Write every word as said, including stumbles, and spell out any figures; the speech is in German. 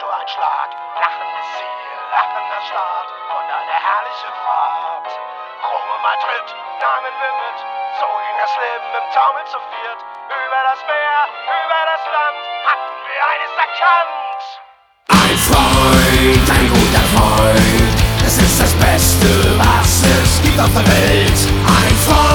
ein Schlag. Lachendes Ziel, lachender Start und eine herrliche Fahrt. Rumme mal tritt, nahmen wir mit, so ging das Leben im Taumel zu viert. Über das Meer, über das Land, hatten wir eines erkannt. Ein Freund, ein guter Freund, es ist das Beste, was es gibt auf der Welt. Ein Freund.